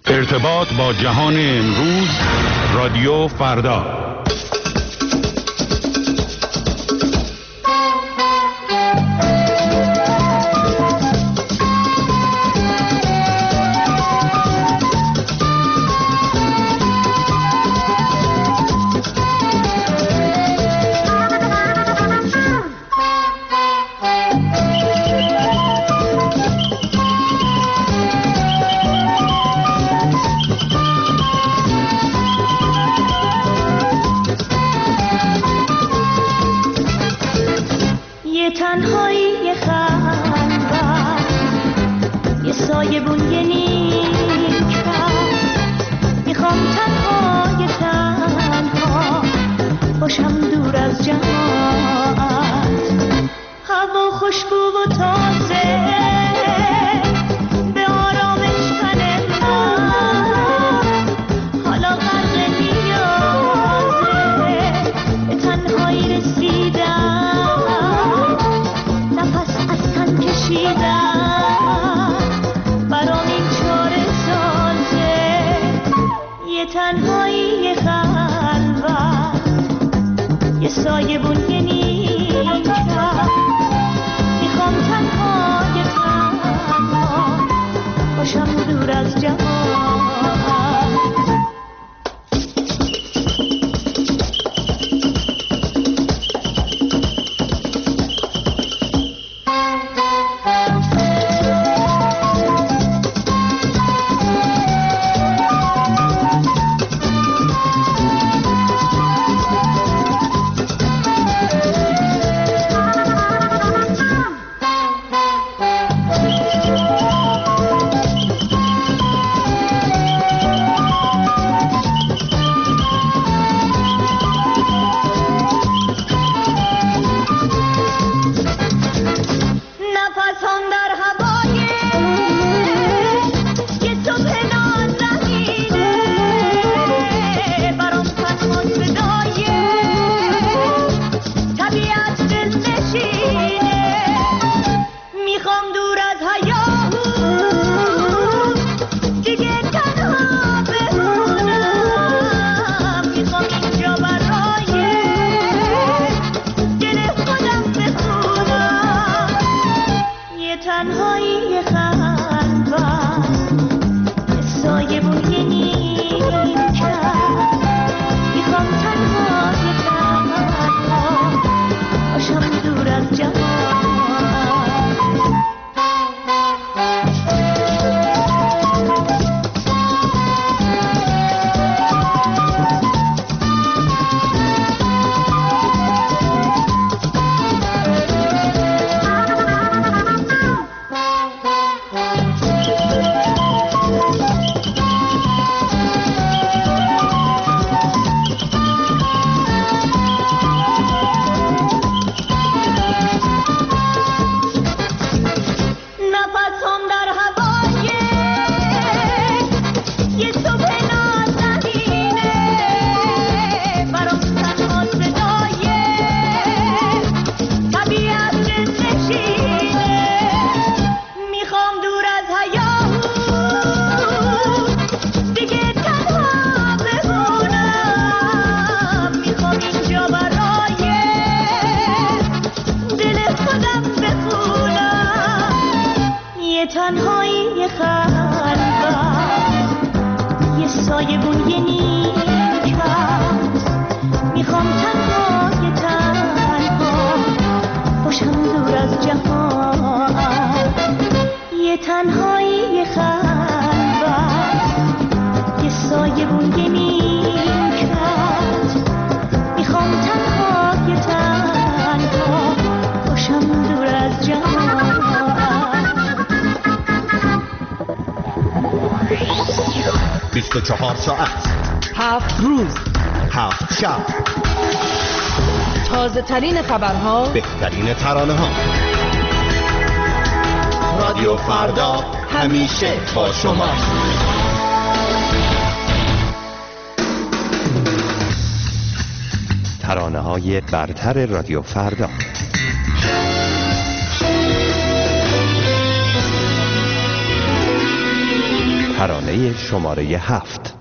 ارتباط با جهان امروز، رادیو فردا. تازه ترین خبرها، بهترین ترانه ها. رادیو فردا همیشه با شما. ترانه های برتر رادیو فردا. ترانه شماره 7.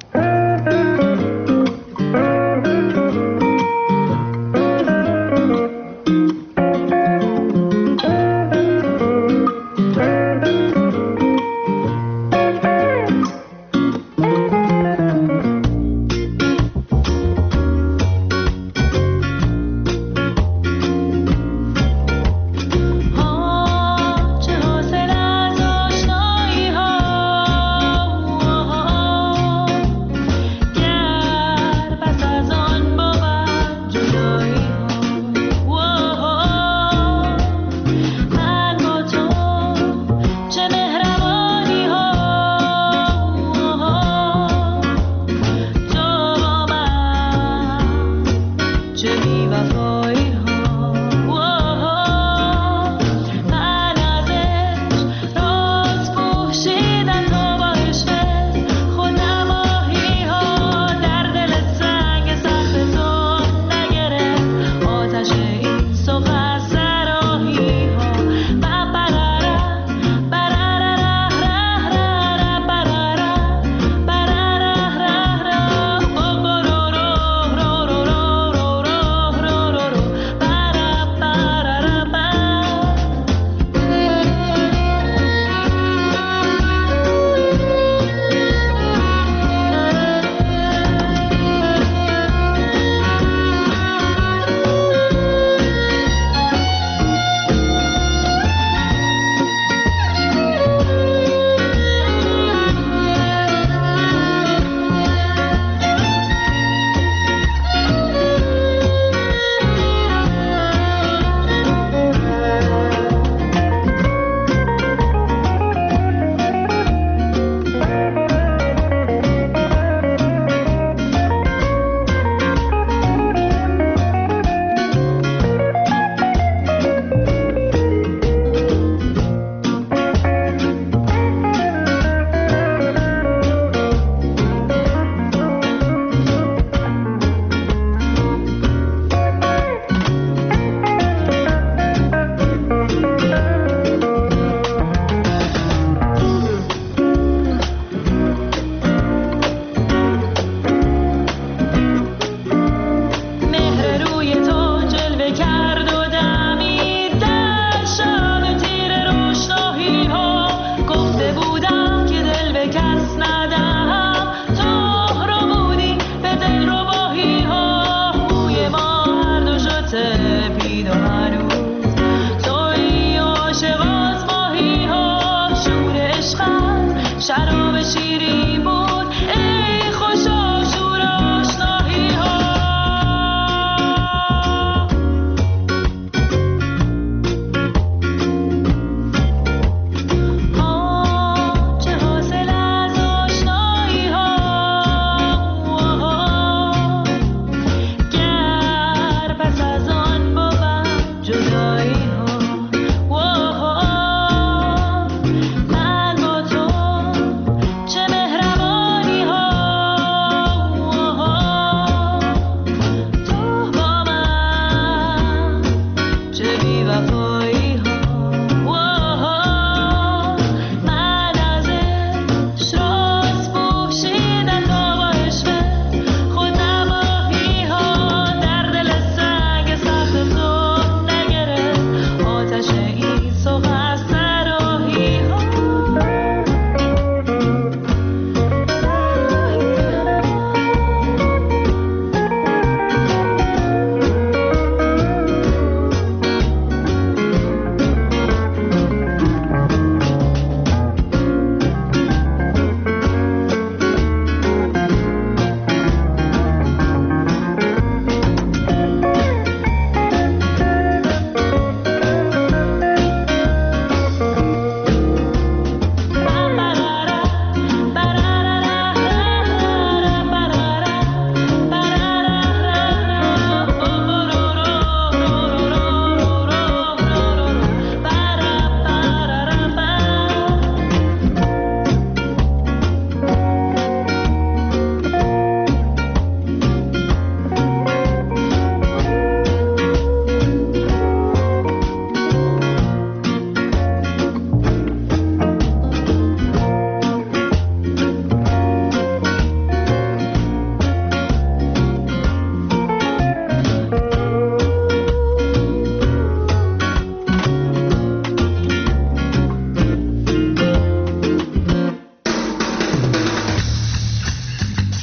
چه مهربان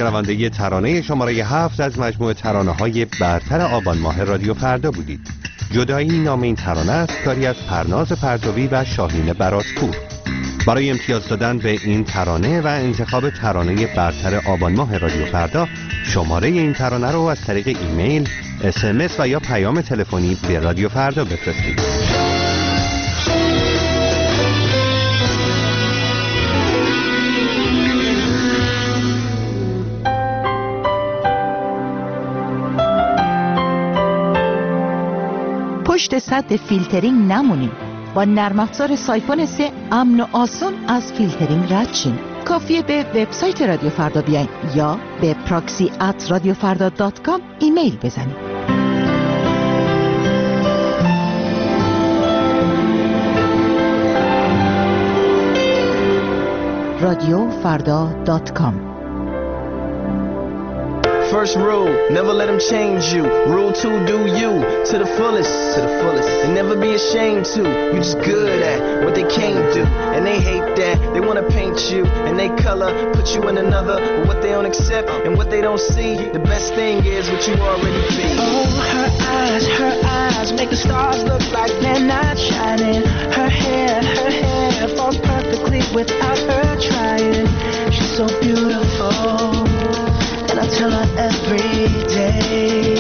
شنونده ترانه شماره 7 از مجموعه ترانه‌های برتر آبان ماه رادیو فردا بودید. جدایی نام این ترانه است، کاری از پرناز پرتوی و شاهین براتپور. برای امتیاز دادن به این ترانه و انتخاب ترانه برتر آبان ماه رادیو فردا، شماره این ترانه رو از طریق ایمیل، SMS و یا پیام تلفنی به رادیو فردا بفرستید. پشت سد فیلترینگ نمونیم. با نرم افزار سایفون 3 امن و آسان از فیلترینگ رد شین. کافیه به وبسایت رادیو فردا بیاین یا به proxy@radiofarda.com ایمیل بزنید. radiofarda.com. First rule, never let them change you. Rule 2, do you to the fullest, and never be ashamed to. You just good at what they can't do, and they hate that. They wanna paint you, and they color, put you in another. But what they don't accept and what they don't see, the best thing is what you already be. Oh, her eyes make the stars look like they're not shining. Her hair falls perfectly without her trying. She's so beautiful, and I tell her every day.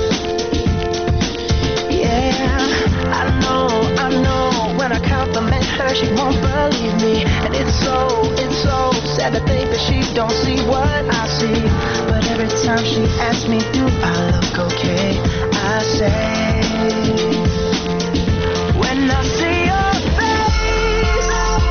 Yeah, I know, when I compliment her, she won't believe me. And it's so sad to think that she don't see what I see. But every time she asks me, do I look okay, I say, when I see your face,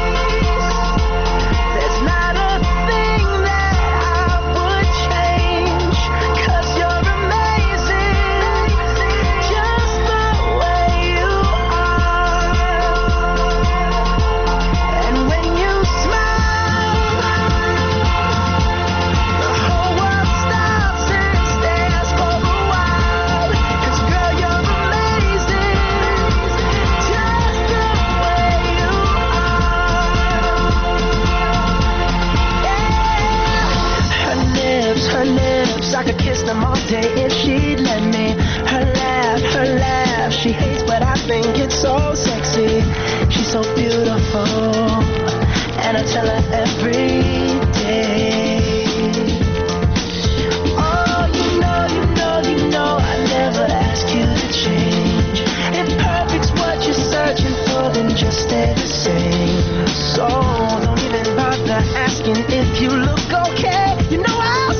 there's not a thing that I would change. 'Cause you're amazing, just the way you are. And when you smile, the whole world stops and stares for a while. 'Cause girl, you're amazing, just the way you are. Yeah. Her lips, I could kiss them all day if she'd let me. Her laugh, she hates but I think it's so sexy. She's so beautiful, and I tell her every day. Oh, you know, I never ask you to change. If perfect's what you're searching for, then just stay the same. So don't even bother asking if you look okay. You know I'll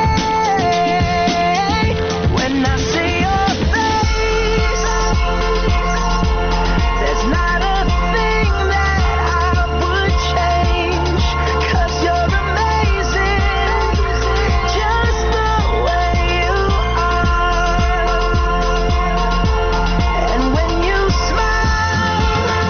say, when I see your face, there's not a thing that I would change. 'Cause you're amazing, just the way you are. And when you smile,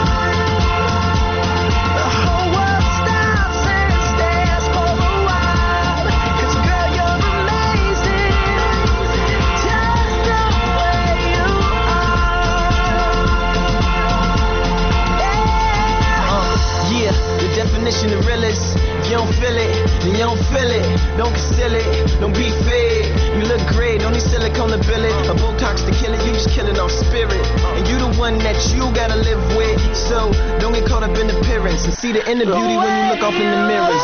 the whole world stops and stares for a while. 'Cause girl, you're amazing, just the way you are. Yeah, the definition of real is, if you don't feel it, then you don't feel it. Don't conceal it, don't be fake. You look great, don't need silicone to bill it. A Botox to kill it, you just killing off spirit. And you the one that you gotta live with. So don't get caught up in appearance and see the inner beauty when you look off in the mirrors.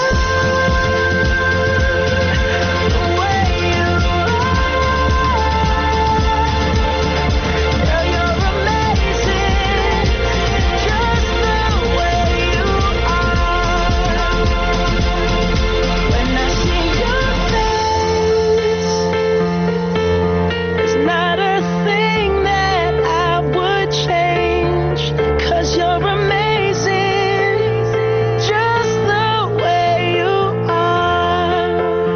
Girl, you're amazing, just the way you are. When I see your face, there's not a thing that I would change. 'Cause you're amazing, just the way you are.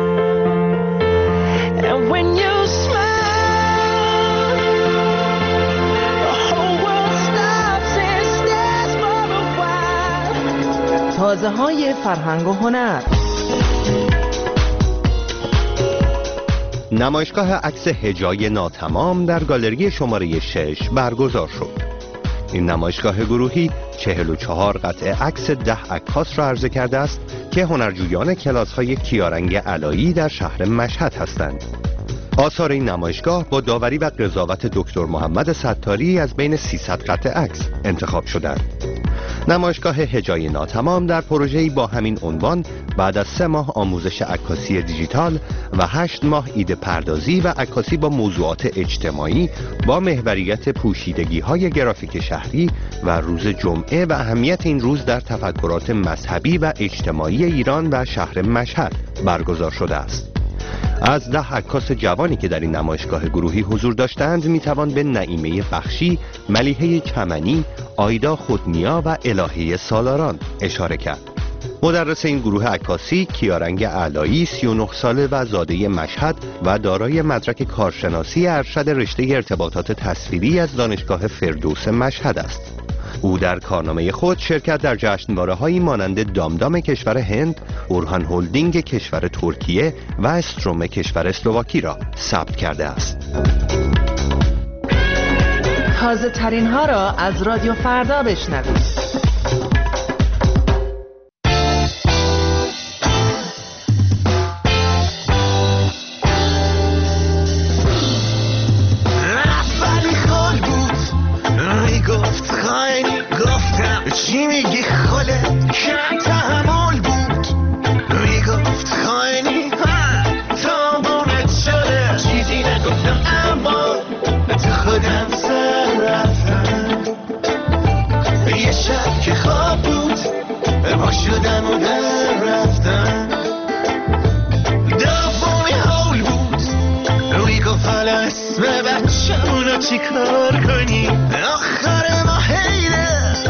And when you smile, the whole world stops and stares for a while. تازه های فرهنگ و هنر. نمایشگاه عکس هجای ناتمام در گالری شماره 6 برگزار شد. این نمایشگاه گروهی 44 قطعه عکس 10 عکاس را عرضه کرده است که هنرجویان کلاس‌های کیارنگ علایی در شهر مشهد هستند. آثار این نمایشگاه با داوری و قضاوت دکتر محمد ستاری از بین 300 قطعه عکس انتخاب شدند. نمایشگاه هجای ناتمام در پروژه‌ای با همین عنوان بعد از 3 ماه آموزش عکاسی دیجیتال و 8 ماه ایده پردازی و عکاسی با موضوعات اجتماعی با محوریت پوشیدگی‌های گرافیک شهری و روز جمعه و اهمیت این روز در تفکرات مذهبی و اجتماعی ایران و شهر مشهد برگزار شده است. از 10 عکاس جوانی که در این نمایشگاه گروهی حضور داشتند میتوان به نعیمه بخشی، ملیحه چمنی، آیدا خودنیا و الهه سالاران اشاره کرد. مدرس این گروه عکاسی کیارنگ علایی 39 ساله و زاده مشهد و دارای مدرک کارشناسی ارشد رشته ارتباطات تصویری از دانشگاه فردوس مشهد است. او در کارنامه خود شرکت در جشنواره‌هایی مانند دامدام کشور هند، اورهان هولدینگ کشور ترکیه و استروم کشور اسلواکی را ثبت کرده است. تازه ترین ها را از رادیو فردا بشنوید. چی میگی خاله کم تحمل بود میگفت خاینی تا بومت شده چیزی نگفتم اما تو خودم سر رفتم یه شب که خواب بود پا شدم و در رفتم دومی حول بود میگفت حالا اسم بچه‌مونو چی کار کنی آخر ما حیره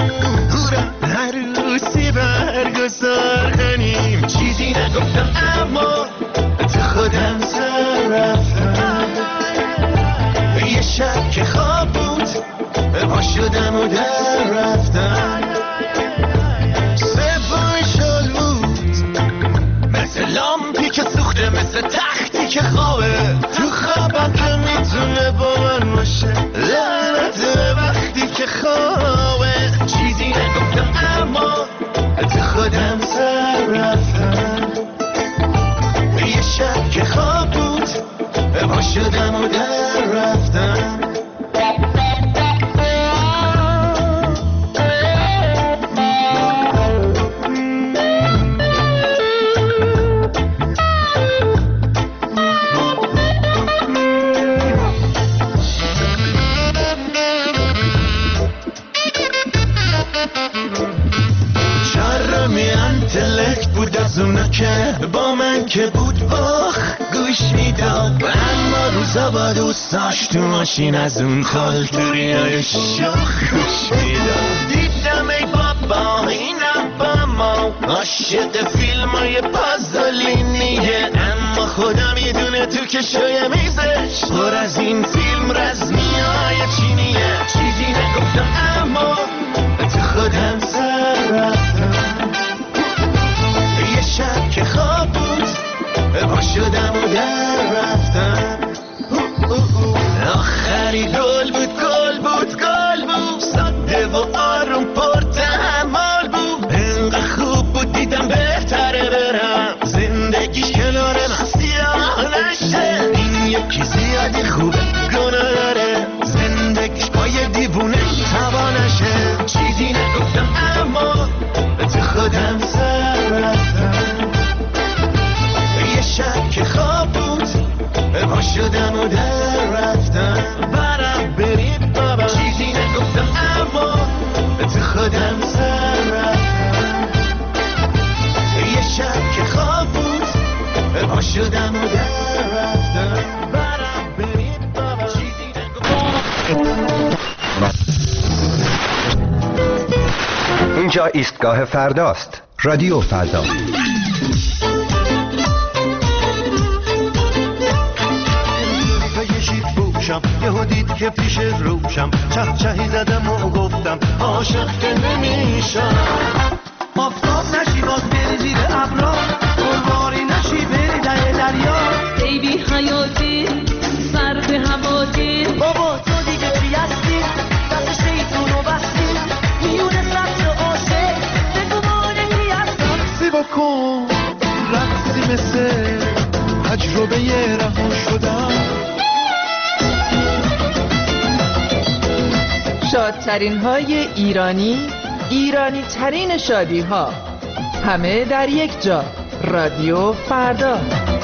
عروسی برگزار کنیم چیزی نگفتم اما تو خودم سر رفتم یه شب که خواب بود پا شدم و در رفتم سومی شل بود مثل لامپی که سوخته مثل تختی که خوابه تو خوابم که میتونه با من باشه لعنت وقتی که خوابه چیزی نگفتم اما تو خودم سر رفتم یه شب که خواب بود پا شدم و در رفتم اونا که با من که بود باخ گوش میداد اما روزا با دوستاش تو ماشین از اون خالتوریای شاخ گوش میداد دیدم ای بابا اینم با ما عاشق فیلمای پازولینیه اما خدا میدونه تو کشوی میزش پر از این فیلم رزمیای چینیه چیزی نگفتم اما تو خودم سر رفتم یه شب که خواب بود پا شدم و در رفتم آخری گل بود گل بود گل بود ساده و آروم پر تحمل بود انقدر خوب بود دیدم بهتره برم زندگیش کنار من سیاه نشه این یکی زیادی خوبه گناه داره زندگیش با یه دیوونه توانشه چیزی نگفتم اما تو خودم سر رفتم یه شب که خواب بود پا شدم و در رفتم برم برید بابا چیزی نگفتم اما تو خودم سر رفتم یه شب که خواب بود پا شدم و در رفتم برم برید بابا چیزی نگفتم. اینجا ایستگاه فرداست. رادیو فردا. یهو دید که پیش روشم چهچهی زدم و گفتم عاشق که نمیشم آفتاب نشی باز بری زیر ابرا قربانی نشی بری در دریا ای بی حیاتی سر به هواتی بابا تو دیگه چی هستی دست شیطونو بستی میونه سبز و عاشق بگو مانه کی هستم سی بکن مثل تجربه رها شدن. شادترین های ایرانی، ایرانی ترین شادی ها، همه در یک جا. رادیو فردا.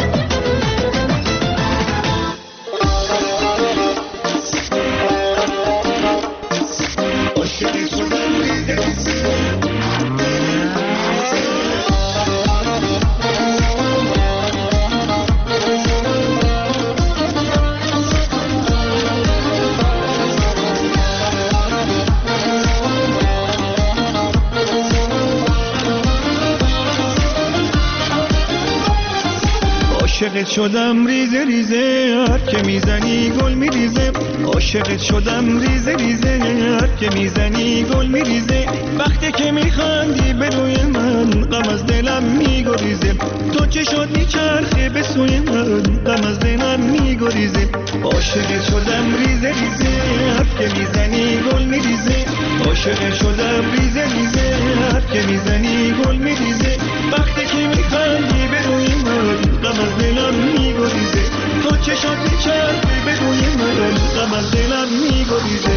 عاشقت شدم ریزه ریزه، هر که میزنی گل میریزه. عاشقت شدم ریزه ریزه، هر که میزنی گل میریزه. وقتی که میخندی به روی من، غم از دلم میگریزه. تو چه شد میچرخه به سوی من، غم از دلم میگریزه. عاشقت شدم ریزه ریزه، هر که میزنی گل میریزه. عاشقت شدم ریزه ریزه، هر که میزنی گل میریزه. وقتی که میخندی به روی من، غم از دلم میگریزه. تو چه شد میچرخه به روی من، غم از دلم میگریزه.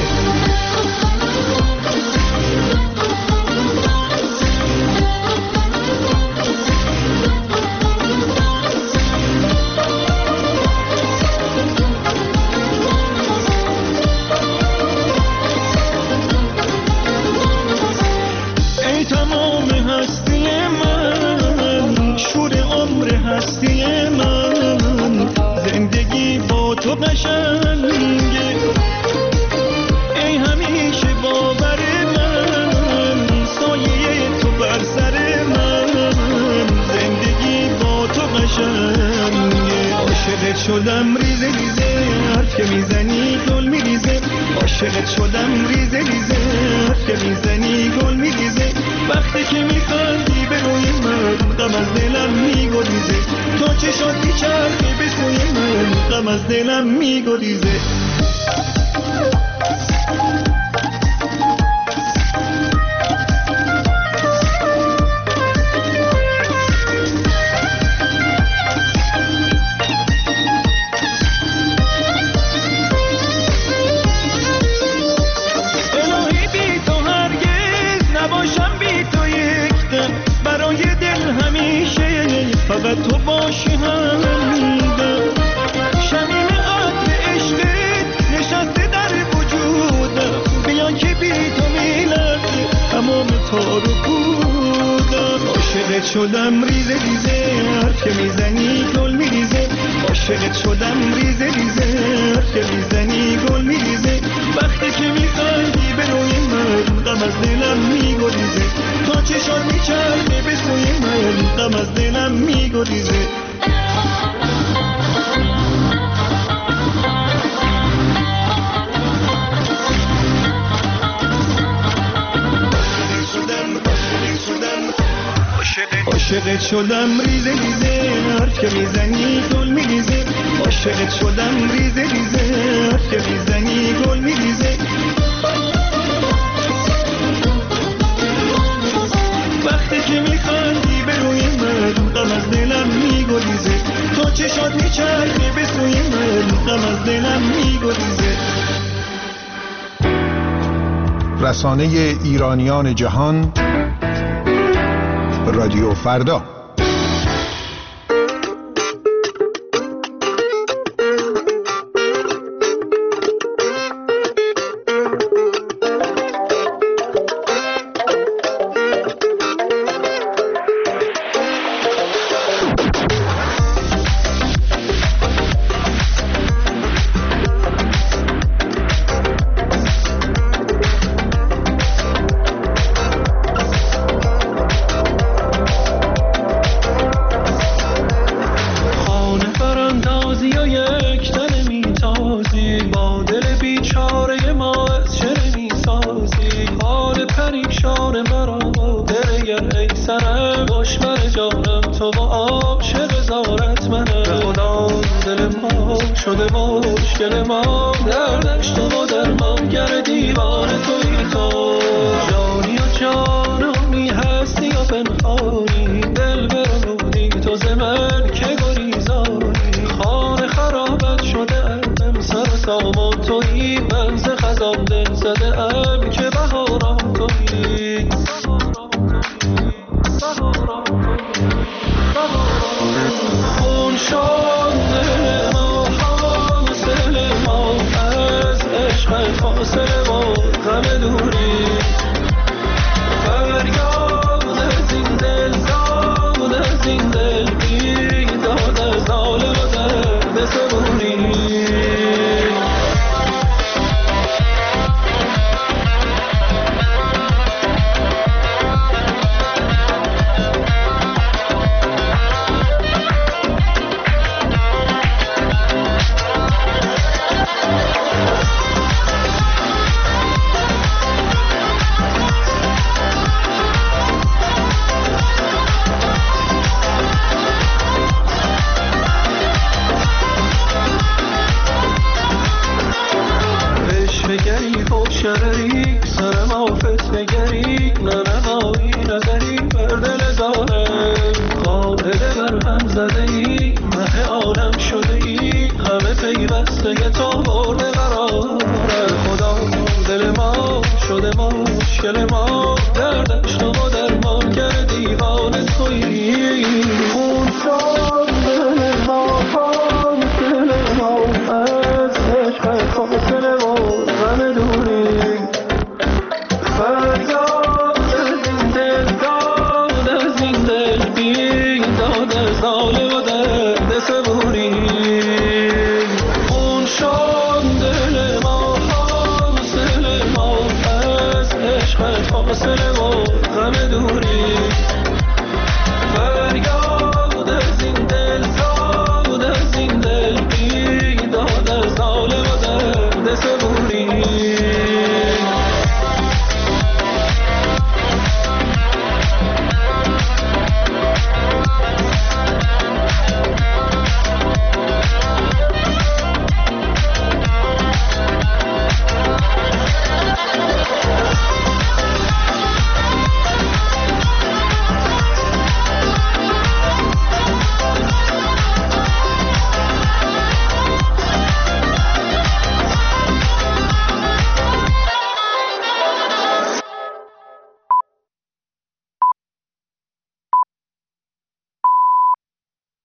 ای تمام هستی من، شور عمر هستی من، زندگی با تو قشنگه. ای همیشه باور من، سایه تو بر سر من، زندگی با تو قشنگه. عاشقت شدم ریزه ریزه، حرف که میزنی گل میریزه. عاشقت شدم ریزه ریزه، حرف که میزنی گل میریزه. وقتی که میخندی به روی من، غم از دلم میگریزه. تو چه شد میچرخی به سوی من، غم از دلم میگریزه. فقط تو باشی همیدم، شمیم عطر عشقت نشسته در وجودم. بیا که بی تو میلرزه تمام تار و پودم. عاشقت شدم ریزه ریزه، حرف که میزنی گل میریزه. عاشقت شدم ریزه ریزه، حرف که میزنی گل میریزه. وقتی که میخندی به روی من، غم از دلم میگریزه. تا چشات میچرخه به سوی من، غم از دلم میگریزه. عاشقت شدم ریزه ریزه، حرف که میزنی گل میریزه. عاشقت شدم ریزه ریزه، حرف که میزنی گل میریزه. وقتی که میخندی به روی من، غم از دلم میگریزه. تو چشات میچرخه به سوی من، غم از دلم میگریزه. رسانه ایرانیان جهان، رادیو فردا. شده مشکل ما، دردش تو و درمانگر دیوان توی تو. جانی و جانانی هستی و پنهانی، دل برنودی تو ز من شد دل ما حاصل ما از عشق فاصله و غم دوری فریاد از این دل زاد از این دل بیداد از ناله و درد صبوری شرری سرم آفت نگری ننمایی نظری بر دل ظالم قاعده بر هم زده ای مه عالم شده ای همه پیوسته تو برد قرار خدا دل ما شده مشکل ما